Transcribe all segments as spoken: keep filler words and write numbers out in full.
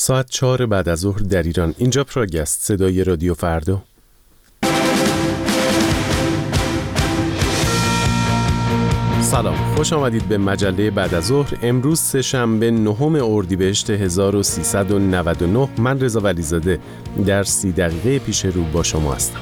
ساعت چهار بعد از ظهر در ایران. اینجا پراگ است، صدای رادیو فردا. سلام، خوش آمدید به مجله بعد از ظهر. امروز سه شنبه نهم اردیبهشت هزار و سیصد و نود و نه. من رضا ولیزاده در سی دقیقه پیش رو با شما هستم.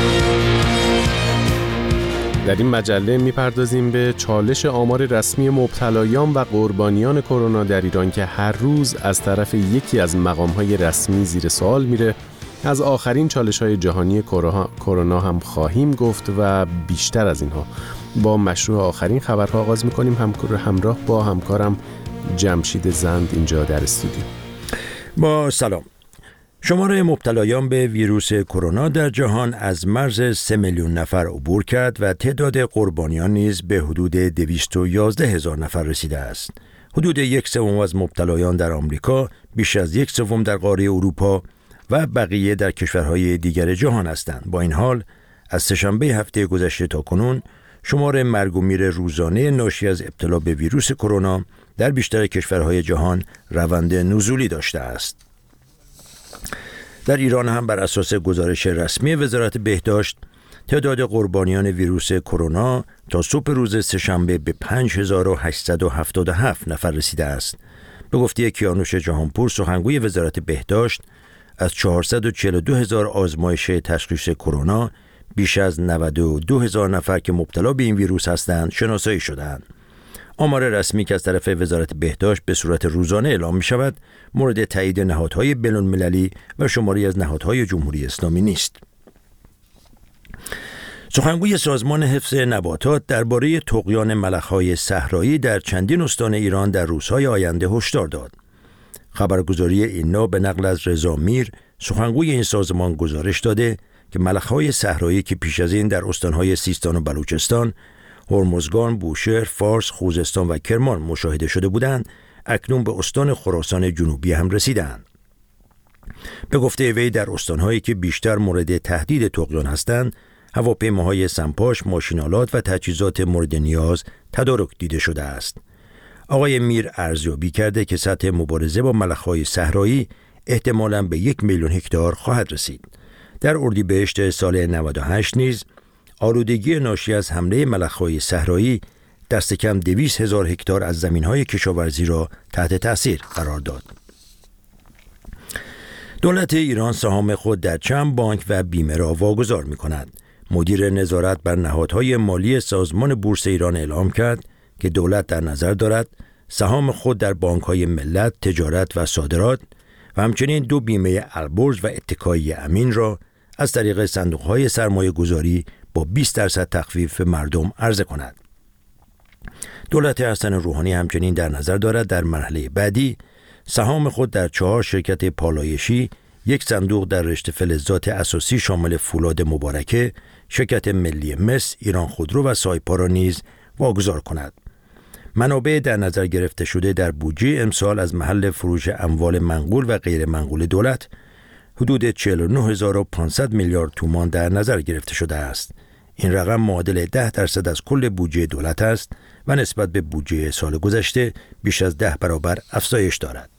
در این مجله میپردازیم به چالش آمار رسمی مبتلایان و قربانیان کرونا در ایران که هر روز از طرف یکی از مقام‌های رسمی زیر سوال میره. از آخرین چالش‌های جهانی کرونا هم خواهیم گفت و بیشتر از اینها. با مشروع آخرین خبرها آغاز می‌کنیم، همراه با همکارم جمشید زند اینجا در استودیو. با سلام. شماره مبتلایان به ویروس کرونا در جهان از مرز سه میلیون نفر عبور کرد و تعداد قربانیان نیز به حدود دویست و یازده هزار نفر رسیده است. حدود یک سوم از مبتلایان در آمریکا، بیش از یک سوم در قاره اروپا و بقیه در کشورهای دیگر جهان هستند. با این حال از سه‌شنبه هفته گذشته تا کنون شمار مرگ و میر روزانه ناشی از ابتلا به ویروس کرونا در بیشتر کشورهای جهان روند نزولی داشته است. در ایران هم بر اساس گزارش رسمی وزارت بهداشت تعداد قربانیان ویروس کرونا تا صبح روز سه‌شنبه به پنج هزار و هشتصد و هفتاد و هفت نفر رسیده است. به گفته کیانوش جهانپور، سخنگوی وزارت بهداشت، از چهارصد و چهل و دو هزار آزمایش تشخیص کرونا بیش از نود و دو هزار نفر که مبتلا به این ویروس هستند شناسایی شدند. آمار رسمی که از طرف وزارت بهداشت به صورت روزانه اعلام می شود مورد تایید نهادهای بین‌المللی و شماری از نهادهای جمهوری اسلامی نیست. سخنگوی سازمان حفظ نباتات درباره طغیان ملخ‌های صحرایی در چندین استان ایران در روزهای آینده هشدار داد. خبرگزاری اینا به نقل از رضا میر، سخنگوی این سازمان، گزارش داده که ملخ‌های صحرایی که پیش از این در استان‌های سیستان و بلوچستان، هرمزگان، بوشهر، فارس، خوزستان و کرمان مشاهده شده بودند، اکنون به استان خراسان جنوبی هم رسیدند. به گفته وی در استان‌هایی که بیشتر مورد تهدید طغیان هستند، هواپیماهای سمپاش، ماشین‌آلات و تجهیزات مورد نیاز تدارک دیده شده است. آقای میر ارزیابی کرده که سطح مبارزه با ملخ‌های صحرایی احتمالاً به یک میلیون هکتار خواهد رسید. در اردیبهشت سال نود و هشت نیز آلودگی ناشی از حمله ملخ‌های صحرایی دست کم دویست هزار هکتار از زمین‌های کشاورزی را تحت تأثیر قرار داد. دولت ایران سهام خود در چند بانک و بیمه را واگذار می‌کند. مدیر نظارت بر نهادهای مالی سازمان بورس ایران اعلام کرد که دولت در نظر دارد سهام خود در بانک‌های ملت، تجارت و صادرات و همچنین دو بیمه البرز و اتکایی امین را از طریق صندوق‌های سرمایه‌گذاری با بیست درصد تخفیف به مردم عرضه کند. دولت حسن روحانی همچنین در نظر دارد در مرحله بعدی سهام خود در چهار شرکت پالایشی، یک صندوق در رشته فلزات اساسی شامل فولاد مبارکه، شرکت ملی مس، ایران خودرو و سایپا را نیز واگذار کند. منابع در نظر گرفته شده در بودجه امسال از محل فروش اموال منقول و غیر منقول دولت حدود چهل و نه هزار و پانصد میلیارد تومان در نظر گرفته شده است. این رقم معادل ده درصد از کل بودجه دولت است و نسبت به بودجه سال گذشته بیش از ده برابر افزایش دارد.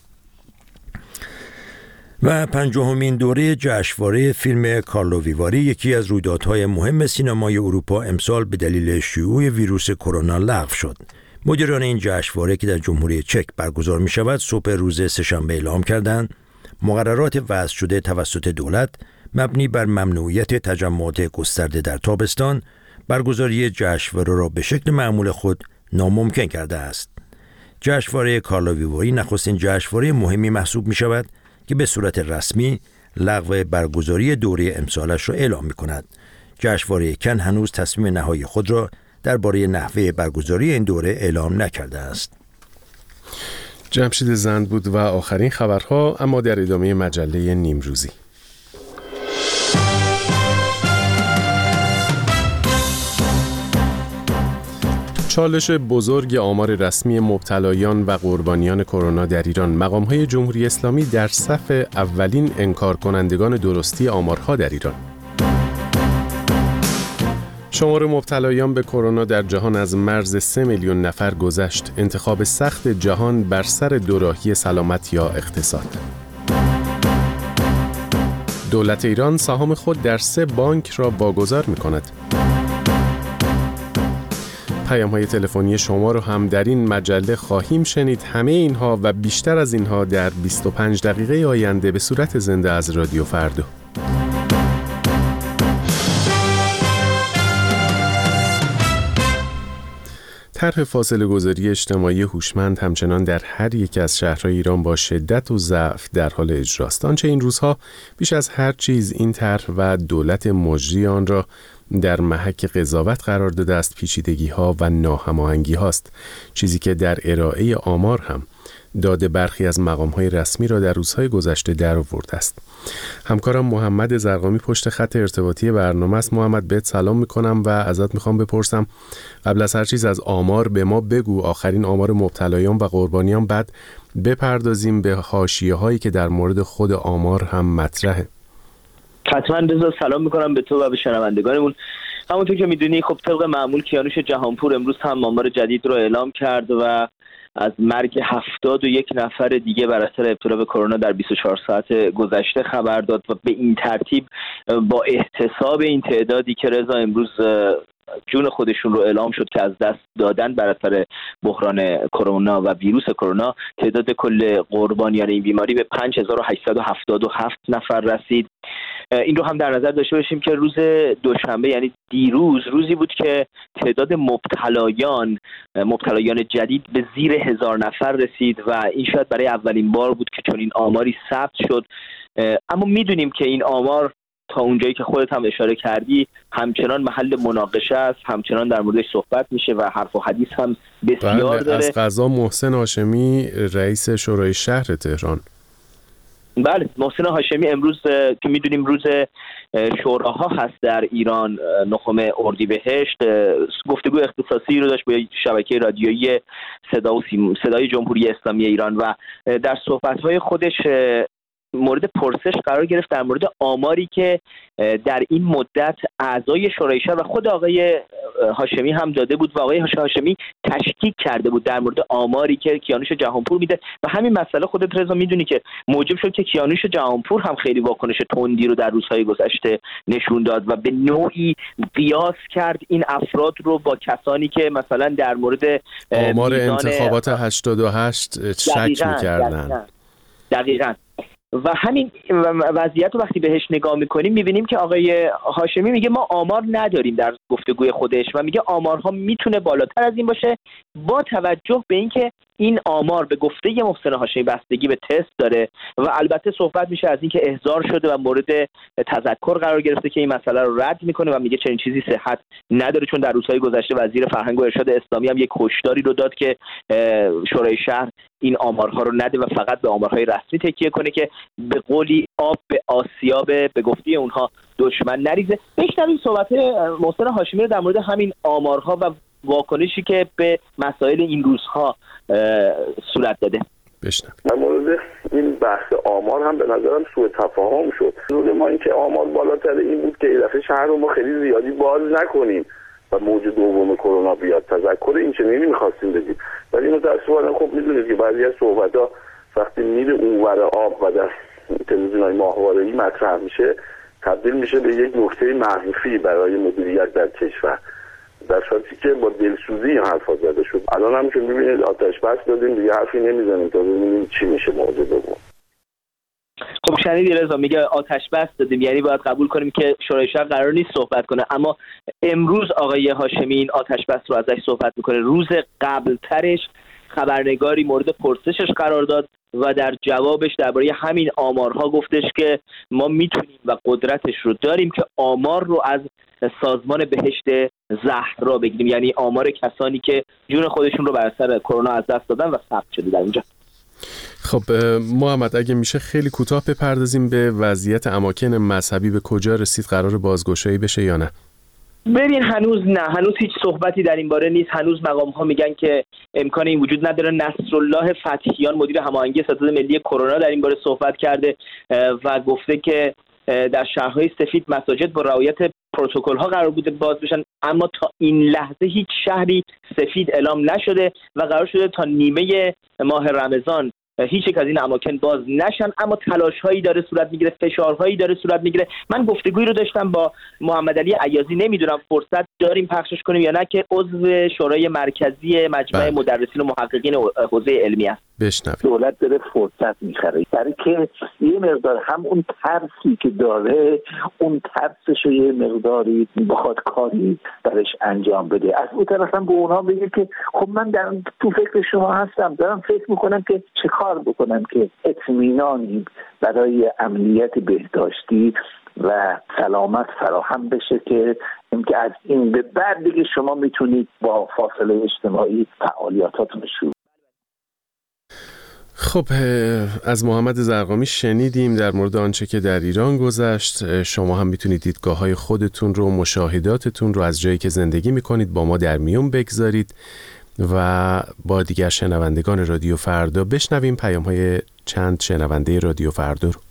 و پنجاهمین دوره جشنواره فیلم کارلو ویواری، یکی از رویدادهای مهم سینمای اروپا، امسال به دلیل شیوع ویروس کرونا لغو شد. مدیران این جشنواره که در جمهوری چک برگزار می شود صبح روز سه‌شنبه اعلام کردند مقررات وضع شده توسط دولت مبنی بر ممنوعیت تجمعات گسترده در تابستان برگزاری جشنواره را به شکل معمول خود ناممکن کرده است. جشنواره کارلو ویواری نخستین جشنواره مهمی محسوب می شود که به صورت رسمی لغو برگزاری دوره امسالش را اعلام می کند. جشنواره کن هنوز تصمیم نهایی خود را درباره نحوه برگزاری این دوره اعلام نکرده است. جمشید زند بود و آخرین خبرها، اما در ادامه مجله نیمروزی. چالش بزرگ آمار رسمی مبتلایان و قربانیان کرونا در ایران. مقام‌های جمهوری اسلامی در صف اولین انکار کنندگان درستی آمارها در ایران. شمار مبتلایان به کرونا در جهان از مرز سه میلیون نفر گذشت. انتخاب سخت جهان بر سر دوراهی سلامت یا اقتصاد. دولت ایران سهام خود در سه بانک را واگذار می‌کند. پیام‌های تلفنی شما رو هم در این مجله خواهیم شنید. همه اینها و بیشتر از اینها در بیست و پنج دقیقه آینده به صورت زنده از رادیو فردا. طرح فاصله گذاری اجتماعی هوشمند همچنان در هر یک از شهرهای ایران با شدت و ضعف در حال اجراست. آنچه این روزها بیش از هر چیز این طرح و دولت مجری آن را در محک قضاوت قرار داده است پیچیدگی ها و ناهماهنگی هاست، چیزی که در ارائه آمار هم داده برخی از مقام های رسمی را در روزهای گذشته در آورده است. همکارم محمد زرقامی پشت خط ارتباطی برنامه است. محمد، بهت سلام میکنم و ازت میخوام بپرسم قبل از هر چیز از آمار به ما بگو، آخرین آمار مبتلایان و قربانیان، بعد بپردازیم به حاشیه هایی که در مورد خود آمار هم مطرحه. حتما رضا، سلام میکنم به تو و به شنوندگانمون. همونطور که میدونی خب طبق معمول کیانوش جهانپور امروز هم آمار جدید رو اعلام کرد و از مرگ هفتاد و یک نفر دیگه بر اثر ابتلا به کرونا در بیست و چهار ساعت گذشته خبر داد و به این ترتیب با احتساب این تعدادی که رضا امروز جون خودشون رو اعلام شد که از دست دادن بر اثر بحران کرونا و ویروس کرونا، تعداد کل قربانیان این بیماری به پنج هزار و هشتصد و هفتاد و هفت نفر رسید. این رو هم در نظر داشته باشیم که روز دوشنبه یعنی دیروز روزی بود که تعداد مبتلایان مبتلایان جدید به زیر هزار نفر رسید و این شاید برای اولین بار بود که چنین آماری ثبت شد. اما میدونیم که این آمار تا اونجایی که خودت هم اشاره کردی همچنان محل مناقشه است، همچنان در موردش صحبت میشه و حرف و حدیث هم بسیار داره. از قضا محسن هاشمی رئیس شورای شهر تهران، بله محسن هاشمی امروز که میدونیم روز شوراها هست در ایران، نهم اردیبهشت، گفتگو اختصاصی رو داشت با شبکه رادیویی صدا و سیم... صدای جمهوری اسلامی ایران و در صحبت‌های خودش مورد پرسش قرار گرفت در مورد آماری که در این مدت اعضای شورای شهر و خود آقای هاشمی هم داده بود و آقای هاشمی تشکیک کرده بود در مورد آماری که کیانوش جهانپور میده و همین مسئله خودت رضا میدونی که موجب شد که کیانوش جهانپور هم خیلی واکنش تندی رو در روزهای گذشته نشون داد و به نوعی قیاس کرد این افراد رو با کسانی که مثلا در مورد آمار انتخابات هشتاد و هشت شک می‌کردن. دقیقاً. و همین وضعیت رو وقتی بهش نگاه میکنیم میبینیم که آقای هاشمی میگه ما آمار نداریم در گفتگوی خودش و میگه آمارها میتونه بالاتر از این باشه با توجه به اینکه این آمار به گفته محسن هاشمی بستگی به تست داره و البته صحبت میشه از اینکه احضار شده و مورد تذکر قرار گرفته که این مسئله رو رد میکنه و میگه چنین چیزی صحت نداره، چون در روزهای گذشته وزیر فرهنگ و ارشاد اسلامی هم یک هشداری رو داد که شورای شهر این آمارها رو نده و فقط به آمارهای رسمی تکیه کنه که به قولی آب به آسیاب به گفته اونها دشمن نریزه. بشنویم صحبت محسن هاشمی رو در مورد همین آمارها و واکنشی که به مسائل این روزها صورت داده. بشنویم. در مورد این بحث آمار هم به نظرم سوء تفاهم شد. روز ما این که آمار بالاتر این بود که این دفعه شهر رو ما خیلی زیادی باز نکنیم و موج دوم کرونا بیاد. تذکر این چنینی می‌خواستیم بدیم. ولی متأسفانه خب می‌دونید که بعضی از صحبت‌ها وقتی میره اونور آب و در تلویزیون‌های ماهواره‌ای مطرح میشه تبدیل میشه به یک نکته منفی برای مدیریت در کشور، در صورتی که با دلسوزی این حرفا زده شد. الان هم که می‌بینید آتش بس دادیم دیگه حرفی نمیزنیم تا ببینیم چی میشه موضوع دوم. خب شنیدی رضا میگه آتش بس دادیم، یعنی باید قبول کنیم که شورای شهر قرار نیست صحبت کنه، اما امروز آقای هاشمی این آتش بس رو ازش صحبت میکنه. روز قبل ترش خبرنگاری مورد پرسشش قرار داد و در جوابش درباره همین آمارها گفتش که ما میتونیم و قدرتش رو داریم که آمار رو از سازمان بهشت زهرا بگیریم، یعنی آمار کسانی که جون خودشون رو بر اثر کرونا از دست دادن و ثبت شده در اینجا. خب محمد اگه میشه خیلی کوتاه بپردازیم به وضعیت اماکن مذهبی، به کجا رسید؟ قرار بازگشایی بشه یا نه؟ ببین هنوز نه، هنوز هیچ صحبتی در این باره نیست. هنوز مقام ها میگن که امکان این وجود نداره. نصرالله فتحیان مدیر هماهنگی ستاد ملی کرونا در این باره صحبت کرده و گفته که در شهرهای سفید مساجد با رعایت پروتکل ها قرار بوده باز بشن، اما تا این لحظه هیچ شهری سفید اعلام نشده و قرار شده تا نیمه ماه رمضان هیچ یک از این اماکن باز نشن، اما تلاش هایی داره صورت میگیره، فشارهایی داره صورت میگیره. من گفتگویی رو داشتم با محمد علی عیازی، نمیدونم فرصت داریم پخشش کنیم یا نه، که عضو شورای مرکزی مجمع مدرسین و محققین حوزه علمی است. بشنوید. دولت داره فرصت میخره برای که یه مقدار هم اون ترسی که داره اون ترسش رو یه مقداری بخواد کاری درش انجام بده. از اون طرف هم به اونها بگه که خب من در تو فکر شما هستم، دارم فکر میکنم که چه کار بکنم که اطمینانی برای امنیت بهداشتی و سلامت فراهم بشه که اینکه از این به بعد دیگه شما میتونید با فاصله اجتماعی فعالیتاتون رو شروع. خب از محمد زرقامی شنیدیم در مورد آنچه که در ایران گذشت. شما هم میتونید دیدگاه‌های خودتون رو، مشاهداتتون رو از جایی که زندگی میکنید با ما در میون بگذارید و با دیگر شنوندگان رادیو فردا بشنویم پیام‌های چند شنونده رادیو فردا رو.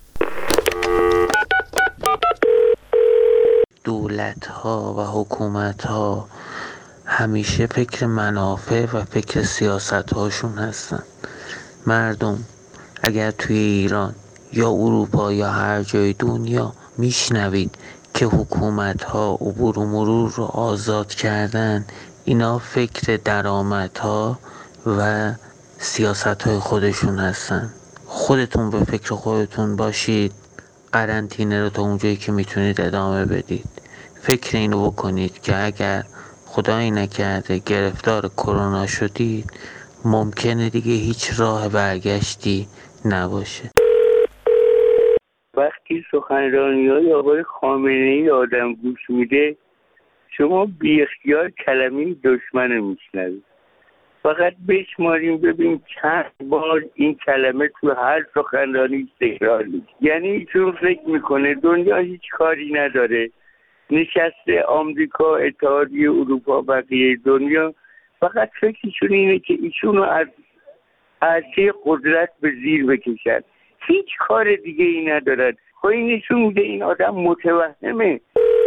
دولت‌ها و حکومت‌ها همیشه فکر منافع و فکر سیاست‌هاشون هستن. مردم اگر توی ایران یا اروپا یا هر جای دنیا میشنوید که حکومت‌ها عبور و مرور رو آزاد کردن، اینا فکر درآمدها و سیاست‌های خودشون هستن. خودتون به فکر خودتون باشید، قرنطینه رو تا اونجایی که میتونید ادامه بدید. فکر اینو بکنید که اگر خدایی نکرده گرفتار کرونا شدید، ممکنه دیگه هیچ راه برگشتی نباشه. وقتی سخنرانی‌های آقای خامنه‌ای آدم گوش میده، شما بی اختیار کلمه دشمن رو میشنوید. فقط بشماریم ببین چند بار این کلمه تو هر سخنرانی تکرار میشه. یعنی ایشون فکر میکنه دنیا هیچ کاری نداره، نشسته آمریکا، اتحادیه اروپا، بقیه دنیا فقط فکرشون اینه که ایشونو از عرصه قدرت به زیر بکشن، هیچ کار دیگه ای ندارد. خب این نشون میده این آدم متوهمه.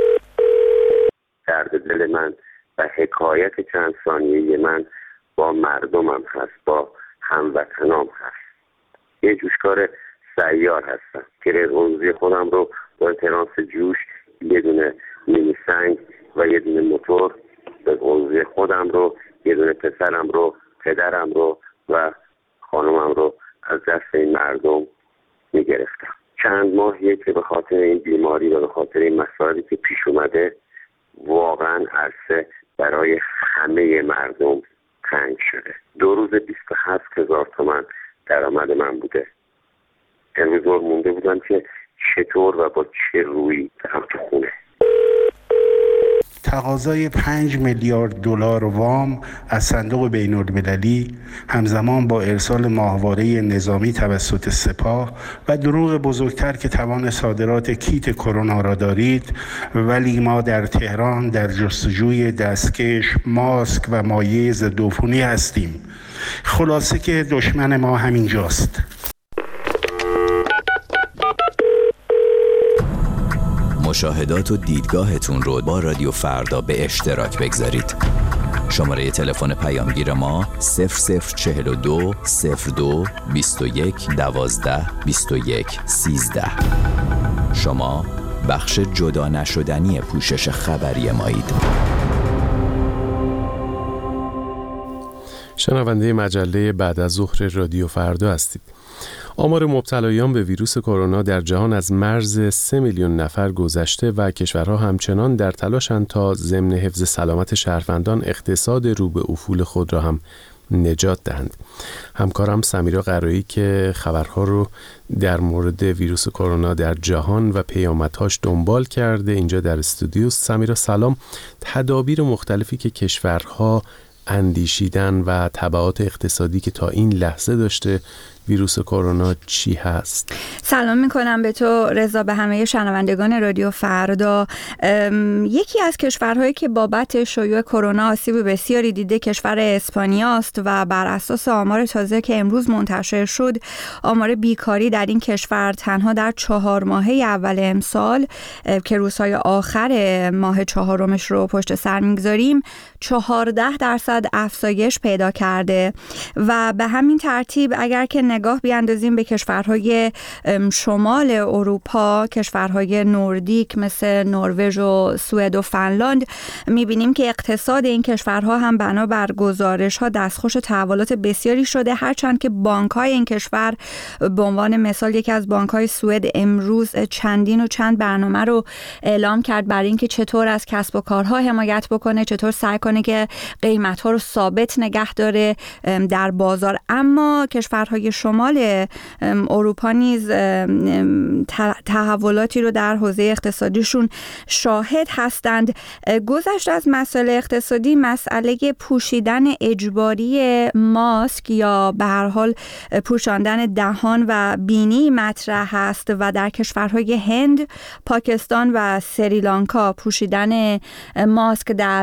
درد دل من و حکایت چند ثانیه من با مردمم هست، با هموطنام هست. یه جوشکار سیار هستم که رزونزی خودم رو با ترانس جوش، یه دونه مینی سنگ و یه دونه موتور، رزونزی خودم رو، یه دونه پسرم رو، پدرم رو و خانمم رو از دست این مردم میگرفتم. چند ماهیه که به خاطر این بیماری و به خاطر این مسائلی که پیش اومده واقعا عرصه برای همه مردم تنگ شده. دو روز بیست و هفت هزار تومن درآمد من بوده. امروز مونده بودم که چطور و با چه روی برم تو خونه. تقاضای پنج میلیارد دلار وام از صندوق بین‌المللی همزمان با ارسال ماهواره نظامی توسط سپاه و دروغ بزرگتر که توان صادرات کیت کرونا را دارید، ولی ما در تهران در جستجوی دستکش، ماسک و مایع ضدعفونی هستیم. خلاصه که دشمن ما همینجاست. مشاهدات و دیدگاهتون رو با رادیو فردا به اشتراک بگذارید. شماره تلفن پیامگیر ما صفر صفر چهل و دو صفر دو بیست و یک دوازده بیست و یک سیزده. شما بخش جدا نشدنی پوشش خبری مایید. شنونده مجله بعد از ظهر رادیو فردا هستید. آمار مبتلایان به ویروس کرونا در جهان از مرز سه میلیون نفر گذشته و کشورها همچنان در تلاشند تا ضمن حفظ سلامت شهروندان اقتصاد رو به افول خود را هم نجات دهند. همکارم سمیرا قرایی که خبرها رو در مورد ویروس کرونا در جهان و پیامدهاش دنبال کرده اینجا در استودیو. سمیرا سلام. تدابیر مختلفی که کشورها اندیشیدن و تبعات اقتصادی که تا این لحظه داشته ویروس کرونا چی هست؟ سلام میکنم به تو رضا، به همه شنوندگان رادیو فردا. یکی از کشورهایی که بابت شیوع کرونا آسیب بسیاری دیده کشور اسپانیا است و بر اساس آمار تازه که امروز منتشر شد، آمار بیکاری در این کشور تنها در چهار ماهه اول امسال که روزهای آخر ماه چهارمش رو پشت سر میگذاریم چهارده درصد افزایش پیدا کرده و به همین ترتیب اگر که نگاه بیاندازیم به کشورهای شمال اروپا، کشورهای نوردیک مثل نروژ و سوئد و فنلاند، میبینیم که اقتصاد این کشورها هم بنابر گزارش ها دستخوش تحولات بسیاری شده، هرچند که بانک های این کشور به عنوان مثال یکی از بانک های سوئد امروز چندین و چند برنامه رو اعلام کرد برای اینکه چطور از کسب و کارها حمایت بکنه، چطور سعی کنه که قیمت ها رو ثابت نگه داره در بازار. اما کشورهای شمال اروپا نیز تحولاتی رو در حوزه اقتصادیشون شاهد هستند. گذشته از مسئله اقتصادی، مسئله پوشیدن اجباری ماسک یا به هر حال پوشاندن دهان و بینی مطرح است و در کشورهای هند، پاکستان و سریلانکا پوشیدن ماسک در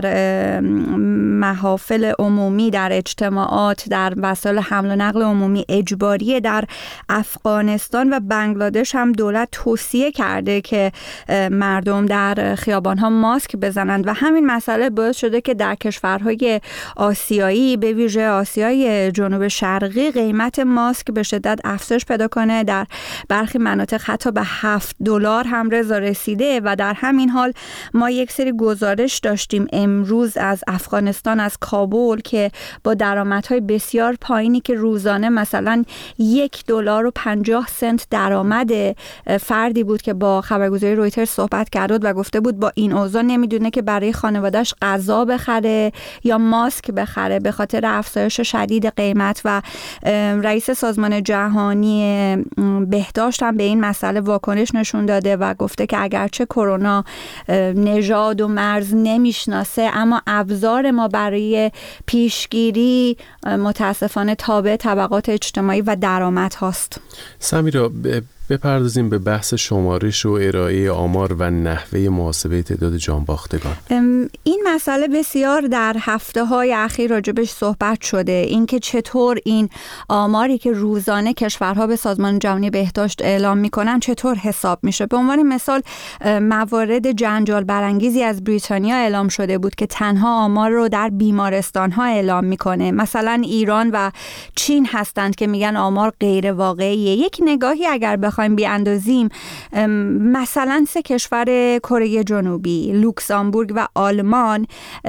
محافل عمومی، در اجتماعات، در وسایل حمل و نقل عمومی اجباریه. در افغانستان و بنگلادش هم دولت توصیه کرده که مردم در خیابان‌ها ماسک بزنند و همین مسئله باعث شده که در کشورهای آسیایی، به ویژه آسیای جنوب شرقی، قیمت ماسک به شدت افزایش پیدا کنه. در برخی مناطق حتی به هفت دلار هم رضا رسیده و در همین حال ما یک سری گزارش داشتیم امروز از افغانستان، از کابل، که با درآمدهای بسیار پایینی که روزانه مثلا یک دلار و پنجاه سنت درآمد فردی بود که با خبرگزاری رویترز صحبت کرد و گفته بود با این اوضاع نمیدونه که برای خانواده‌اش غذا بخره یا ماسک بخره به خاطر افزایش شدید قیمت. و رئیس سازمان جهانی بهداشت هم به این مسئله واکنش نشون داده و گفته که اگرچه کرونا نژاد و مرز نمیشناسه، اما ابزار ما برای پیشگیری متاسفانه تابع طبقات اجتماعی و درآمد هاست. سمیرا، بپردازیم به بحث شمارش و ارائه آمار و نحوه محاسبه تعداد جانباختگان. این مسئله بسیار در هفته‌های اخیر راجبش صحبت شده، اینکه چطور این آماری که روزانه کشورها به سازمان جهانی بهداشت اعلام میکنن چطور حساب میشه. به عنوان مثال موارد جنجال برانگیزی از بریتانیا اعلام شده بود که تنها آمار رو در بیمارستان‌ها اعلام میکنه. مثلا ایران و چین هستند که میگن آمار غیر واقعیه. یک نگاهی اگر بخوایم بیاندازیم، مثلا سه کشور کره جنوبی، لوکزامبورگ و آلمان،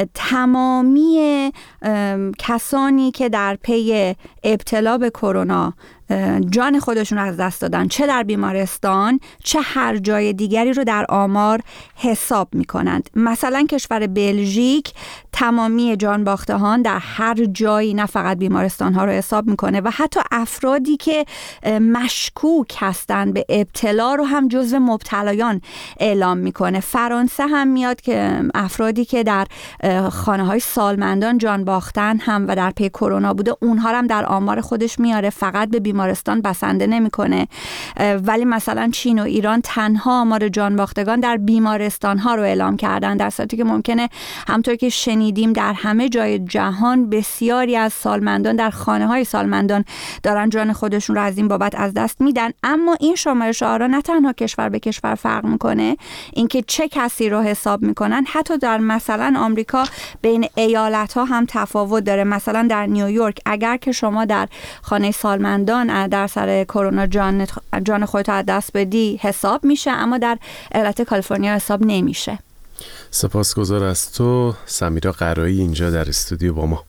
تمامی کسانی که در پی ابتلا به کرونا جان خودشون رو از دست دادن، چه در بیمارستان چه هر جای دیگری، رو در آمار حساب میکنند. مثلا کشور بلژیک تمامی جان باختهان در هر جایی، نه فقط بیمارستان ها رو حساب میکنه و حتی افرادی که مشکوک هستند به ابتلا رو هم جزو مبتلایان اعلام میکنه. فرانسه هم میاد که افرادی که در خانه های سالمندان جان باختن هم و در پی کرونا بوده، اونها هم در آمار خودش میاره، فقط به بیمارستان بسنده نمیکنه. ولی مثلا چین و ایران تنها آمار جان باختگان در بیمارستان ها رو اعلام کردن، در صورتی که ممکنه همونطور که شنیدیم در همه جای جهان بسیاری از سالمندان در خانه های سالمندان دارن جان خودشون رو از این بابت از دست میدن. اما این شمارش آرا نه تنها کشور به کشور فرق میکنه، اینکه چه کسی رو حساب میکنن، حتی در مثلا آمریکا بین ایالت ها هم تفاوت داره. مثلا در نیویورک اگر که شما در خانه سالمندان در سر کرونا جان جان خودت از دست بدی حساب میشه، اما در ایالت کالیفرنیا حساب نمیشه. سپاسگزار از تو سمیرا قرایی اینجا در استودیو با ما.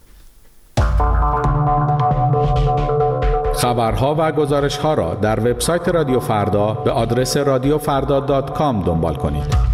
خبرها و گزارش‌ها را در وبسایت رادیو فردا به آدرس رادیو فردا دات کام دنبال کنید.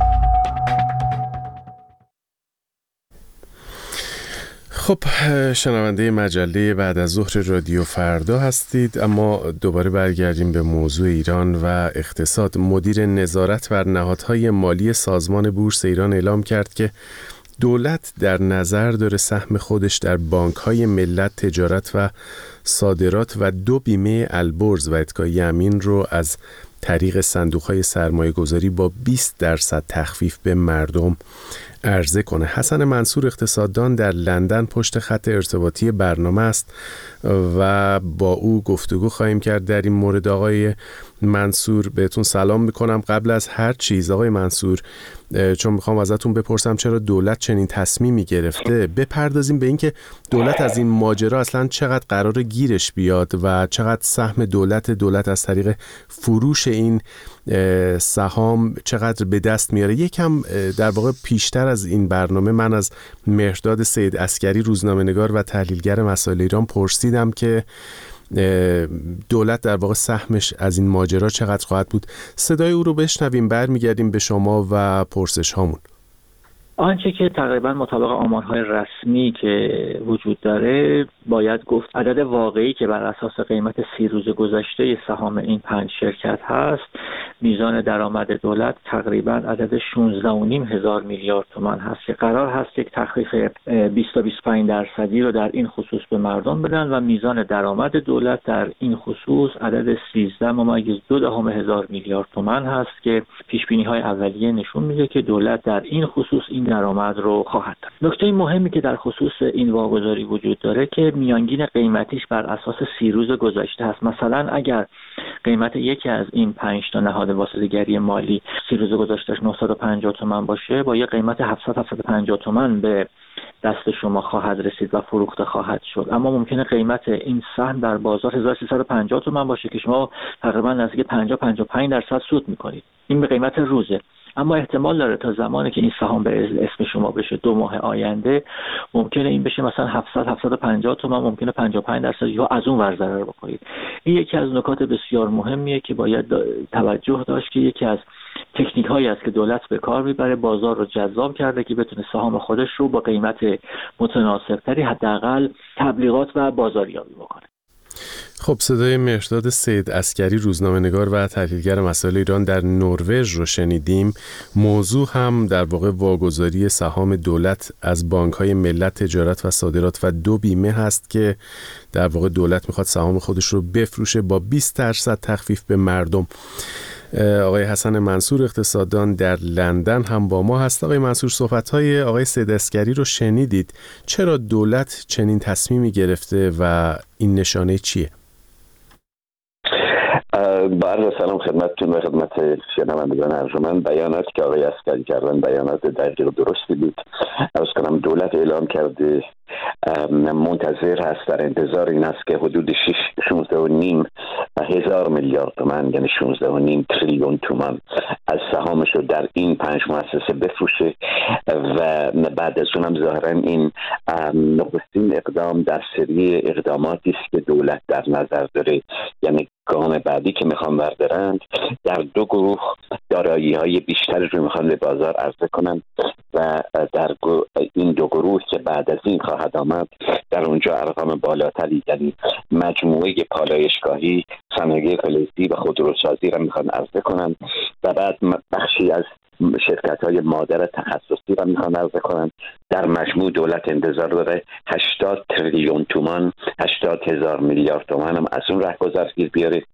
خب، شنونده مجله بعد از ظهر رادیو فردا هستید، اما دوباره برگردیم به موضوع ایران و اقتصاد. مدیر نظارت بر نهادهای مالی سازمان بورس ایران اعلام کرد که دولت در نظر داره سهم خودش در بانک‌های ملت، تجارت و صادرات و دو بیمه البرز و اتکای امین رو از طریق صندوق‌های سرمایه‌گذاری با بیست درصد تخفیف به مردم عرضه کنه. حسن منصور اقتصاددان در لندن پشت خط ارتباطی برنامه است و با او گفتگو خواهیم کرد در این مورد. آقای منصور بهتون سلام میکنم. قبل از هر چیز آقای منصور، چون میخوام ازتون بپرسم چرا دولت چنین تصمیمی گرفته، بپردازیم به اینکه دولت از این ماجرا اصلا چقدر قراره گیرش بیاد و چقدر سهم دولت دولت از طریق فروش این سهام چقدر به دست میاره. یکم در واقع پیشتر از این برنامه من از مهرداد سید عسگری روزنامه‌نگار و تحلیلگر مسائل ایران پرسیدم که دولت در واقع سهمش از این ماجرا چقدر خواهد بود. صدای او رو بشنویم، برمیگردیم به شما و پرسش هامون. آنچه که تقریبا مطابق آمارهای رسمی که وجود داره باید گفت عدد واقعی که بر اساس قیمت سی روز گذشته سهام این پنج شرکت هست، میزان درآمد دولت تقریبا عدد شانزده و نیم هزار میلیارد تومان هست که قرار هست یک تخفیف بیست تا بیست و پنج درصدی رو در این خصوص به مردم بدن و میزان درآمد دولت در این خصوص عدد سیزده ممیز دو دهم هزار میلیارد تومان هست که پیش بینی های اولیه نشون میده که دولت در این خصوص این درآمد رو خواهد داشت. نکته مهمی که در خصوص این واگذاری وجود داره که میانگین قیمتیش بر اساس سی روز گذشته هست. مثلا اگر قیمت یکی از این پنج تا نهاد واسطه‌گری مالی سی روز گذشتهش نهصد و پنجاه تومان باشه، با یه قیمت هفتصد تا هفتصد و پنجاه تومان به دست شما خواهد رسید و فروخته خواهد شد. اما ممکنه قیمت این سهم در بازار هزار و سیصد و پنجاه تومان باشه که شما تقریبا نزدیک پنجاه تا پنجاه و پنج درصد سود میکنید. این به قیمت روزه. اما احتمال داره تا زمانی که این سهام به اسم شما بشه دو ماه آینده ممکنه این بشه مثلا هفتصد تا هفتصد و پنجاه تومان، ممکنه پنجاه و پنج درصد یا از اون ور ضرر بخورید. این یکی از نکات بسیار مهمیه که باید توجه داشت که یکی از تکنیک هایی است که دولت به کار میبره، بازار رو جذاب کرده که بتونه سهام خودش رو با قیمت متناسب تری حداقل تبلیغات و بازاریابی بکنه. خب صدای مهرداد سید عسگری روزنامه‌نگار و تحلیلگر مسائل ایران در نروژ رو شنیدیم. موضوع هم در واقع واگذاری سهام دولت از بانک‌های ملت تجارت و صادرات و دو بیمه هست که در واقع دولت میخواد سهام خودش رو بفروشه با بیست درصد تخفیف به مردم. آقای حسن منصور اقتصاددان در لندن هم با ما هست. آقای منصور، صحبت‌های آقای سید عسگری رو شنیدید. چرا دولت چنین تصمیمی گرفته و این نشانه چیه؟ با عرض سلام خدمتتون و خدمت شنوندگان ارجمند. بیانات که آقای عسگری کردن بیانات دقیق و درستی بود. عرض کنم دولت اعلام کرده منتظر هست، در انتظار این است که حدود شانزده و نیم هزار میلیارد تومان یعنی شانزده و نیم تریلیون تومان از سهامش رو در این پنج مؤسسه بفروشه و بعد از اونم ظاهرا این نخستین اقدام در سری اقداماتی است که دولت در نظر داره. یعنی گام بعدی که میخوان بردارند در دو گروه دارایی های بیشتر رو میخوان به بازار عرضه کنند و در این دو گروه که بعد از این خواهد آمد در اونجا ارقام بالاتری یعنی مجموعه پالایشگاهی، صنایع فلزی و خودروسازی را میخوان عرضه کنند و بعد بخشی از شرکت های مادر تخصصی را میخوان عرضه کنند. در مجموع دولت انتظار داره هشتاد تریلیون تومان، هشتاد هزار میلیارد تومان هم از اون رهگذر گیر بیاره.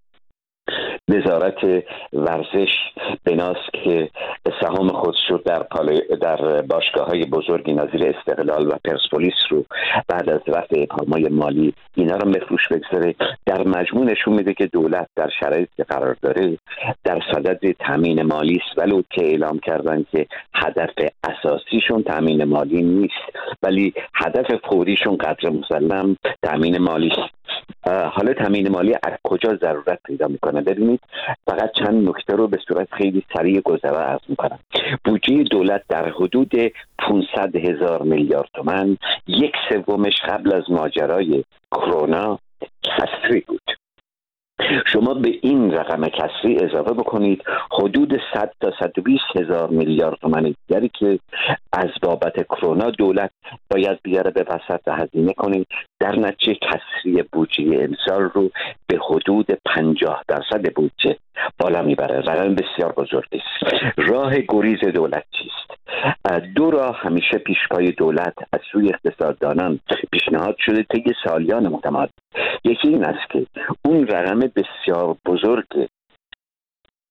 وزارت ورزش بناست که سهام خودش رو در در باشگاه‌های بزرگی نظیر استقلال و پرسپولیس رو بعد از رفع ابهام‌های مالی اینا رو بفروش بگذاره. در مجموع نشون میده که دولت در شرایطی که قرار داره در صدد تامین مالی است، ولو که اعلام کردن که هدف اساسیشون تامین مالی نیست ولی هدف فوریشون قدر مسلم تامین مالی است. حالا تامین مالی از کجا ضرورت پیدا میکنه؟ ببینید فقط چند نکته رو به صورت خیلی سریع گذرا عرض میکنم. بودجه دولت در حدود پانصد هزار میلیارد تومان، یک سومش قبل از ماجرای کرونا کسری بود. شما به این رقم کسری اضافه بکنید حدود صد تا صد و بیست هزار میلیارد تومان دیگری که از بابت کرونا دولت باید بیاره به وسط هزینه کنید، در نتیجه کسری بودجه امسال رو به حدود پنجاه درصد بودجه بالا میبره. رقم بسیار بزرگی است. راه گریز دولت چیست؟ دو راه همیشه پیش پای دولت از سوی اقتصاددانان پیشنهاد شده طی سالیان متمادی. یکی این است که اون رقم بسیار بزرگ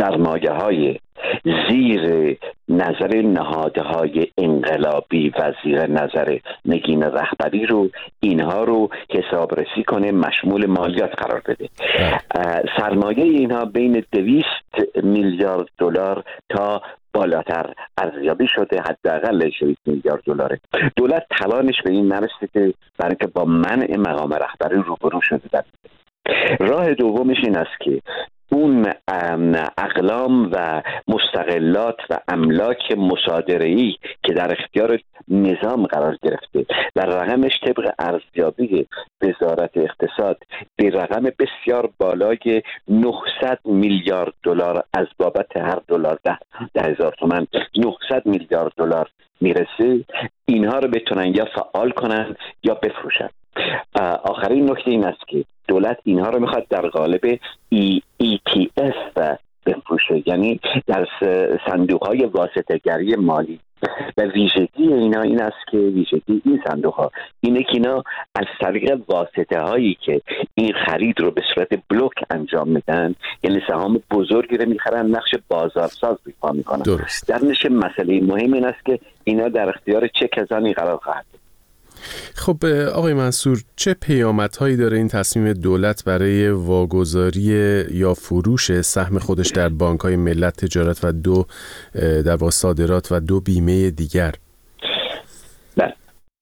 سرمایه های زیر نظر نهادهای انقلابی و زیر نظر نگین رهبری رو اینها رو حسابرسی کنه، مشمول مالیات قرار بده. سرمایه اینها بین دویست میلیارد دلار تا بالاتر ارزیابی شده، حداقل دویست میلیارد دلاره. دولت توانش به این نرسیده که برای اینکه با منع مقام رهبری روبرو شده. راه دومش این است که اون اقلام و مستقلات و املاک مصادره‌ای که در اختیار نظام قرار گرفته در رقمش طبق ارزیابی وزارت اقتصاد به رقم بسیار بالای نهصد میلیارد دلار از بابت هر دلار ده, ده هزار تومان نهصد میلیارد دلار میرسه، اینها رو بتونن یا فعال کنن یا بفروشن. آخرین نکته این است که دولت اینها رو میخواد در قالب ای, ای تی اف بفروشه، یعنی در صندوق‌های واسطه‌گری مالی. و ویژگی اینا این است که ویژگی این صندوق‌ها اینه که اینا از طریق واسطه هایی که این خرید رو به صورت بلوک انجام میدن، یعنی سهام بزرگی رو میخرن، نقش بازارساز ایفا میکنن. درست. در نشه مسئله مهم این است که اینا در اختیار چه کسانی قرار خواهد. خب آقای منصور، چه پیامدهایی داره این تصمیم دولت برای واگذاری یا فروش سهم خودش در بانک‌های ملت تجارت و دو در واقع صادرات و دو بیمه دیگر؟ بله،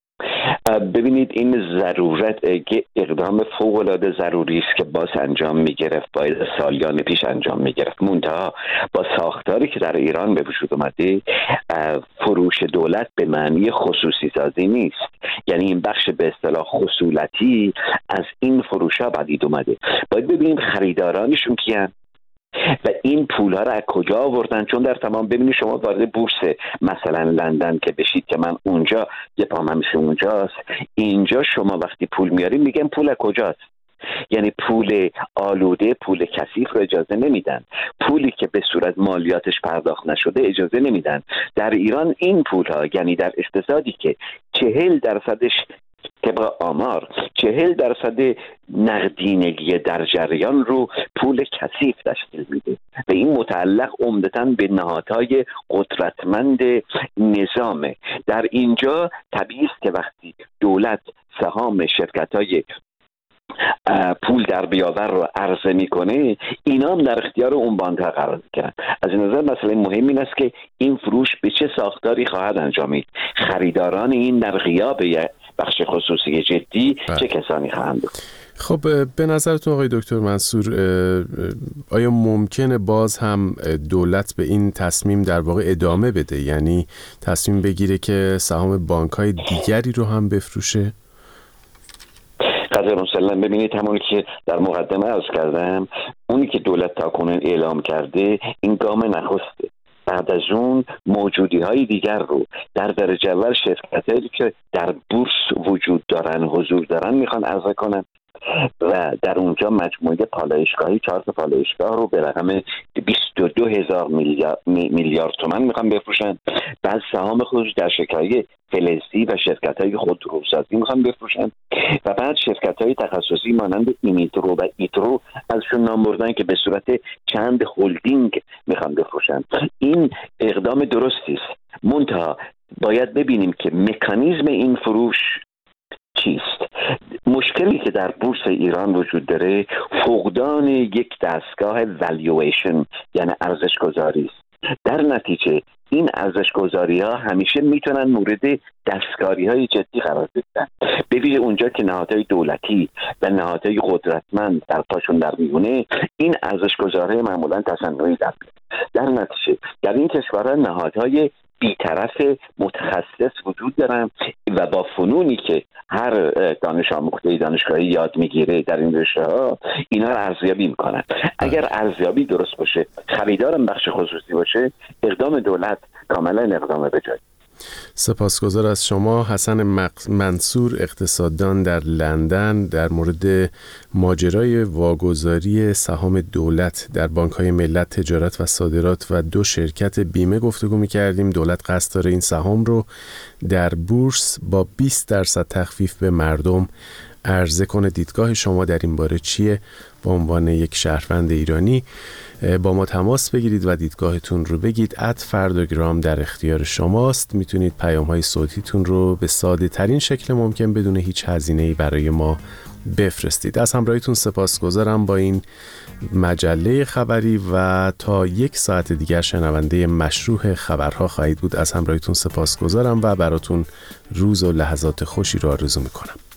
ببینید این ضرورت که اقدام فوق‌العاده ضروری است که باز انجام می‌گرفت، باید سالیان پیش انجام می‌گرفت. منتها با ساختاری که در ایران به وجود اومده، فروش دولت به معنی خصوصی سازی نیست. یعنی این بخش به اصطلاح خصولتی از این فروش‌ها پدید اومده. باید ببینیم خریدارانشون کیان و این پول‌ها رو از کجا آوردن. چون در تمام ببینید شما وارد بورس مثلا لندن که بشید که من اونجا یه پام همیشه اونجاست، اینجا شما وقتی پول میارید میگن پول از کجاست. یعنی پول آلوده، پول کثیف رو اجازه نمیدن. پولی که به صورت مالیاتش پرداخت نشده اجازه نمیدن. در ایران این پول‌ها، یعنی در اقتصادی که چهل درصدش طبق آمار چهل درصد نقدینگی در جریان رو پول کثیف تشکیل میده و این متعلق عمدتاً به نهادهای قدرتمند نظامه. در اینجا طبیعی است که وقتی دولت سهام شرکت‌های پول در بیاور رو عرضه میکنه، اینا هم در اختیار اون بانک‌ها قرار میگیرن. از این نظر مسئله مهم این است که این فروش به چه ساختاری خواهد انجامید، خریداران این در غیاب بخش خصوصی جدی چه کسانی خواهند بود. خب به نظرتون آقای دکتر منصور، آیا ممکنه باز هم دولت به این تصمیم در واقع ادامه بده، یعنی تصمیم بگیره که سهام بانک‌های دیگری رو هم بفروشه؟ قدر مسلم ببینید، همونی که در مقدمه عرض کردم، اونی که دولت تاکنون اعلام کرده این گام نخسته. بعد از اون موجودی های دیگر رو در درجه اول شرکتایی که در بورس وجود دارن، حضور دارن میخوان عرضه کنن و در اونجا مجموعه پالایشگاهی چهار تا پالایشگاه رو به رقم بیست و دو هزار میلیارد تومان میخوان بفروشن. بعد سهام خودش در شرکت‌های فلزی و شرکت‌های خودروسازی میخوان بفروشن و بعد شرکت‌های تخصصی مانند ایمیترو و ایترو ازشون نام بردن که به صورت چند هلدینگ میخوان بفروشن. این اقدام درستی است، منتها باید ببینیم که مکانیزم این فروش چیست. مشکلی که در بورس ایران وجود داره فقدان یک دستگاه والویشن، یعنی ارزش گذاری است. در نتیجه این ارزش گذاری ها همیشه میتونن مورد دستکاری های جدی قرار بگیرن، به ویژه اونجا که نهادهای دولتی و نهادهای قدرتمند در پاشون در میونه، این ارزش گذاری معمولا تصنعی در در نتیجه در این کشورها نهادهای بی‌طرف متخصص وجود دارن و با فنونی که هر دانش آموخته دانشگاهی یاد میگیره در این رشته‌ها اینا رو ارزیابی میکنن. اگر ارزیابی درست باشه، خریدارم بخش خصوصی باشه، اقدام دولت کاملا اقدام به جای. سپاسگزار از شما. حسن منصور، اقتصاددان در لندن، در مورد ماجرای واگذاری سهام دولت در بانک‌های ملت تجارت و صادرات و دو شرکت بیمه گفتگو می‌کردیم. دولت قصد داره این سهام رو در بورس با بیست درصد تخفیف به مردم عرضه کنه. دیدگاه شما در این باره چیه؟ به عنوان یک شهروند ایرانی با ما تماس بگیرید و دیدگاهتون رو بگید. ات فرداگرام در اختیار شماست. میتونید پیام‌های صوتیتون رو به ساده ترین شکل ممکن بدون هیچ هزینه‌ای برای ما بفرستید. از همراهیتون سپاسگزارم با این مجله خبری و تا یک ساعت دیگر شنونده مشروح خبرها خواهید بود. از همراهیتون سپاسگزارم و براتون روز و لحظات خوشی رو آرزو میکنم.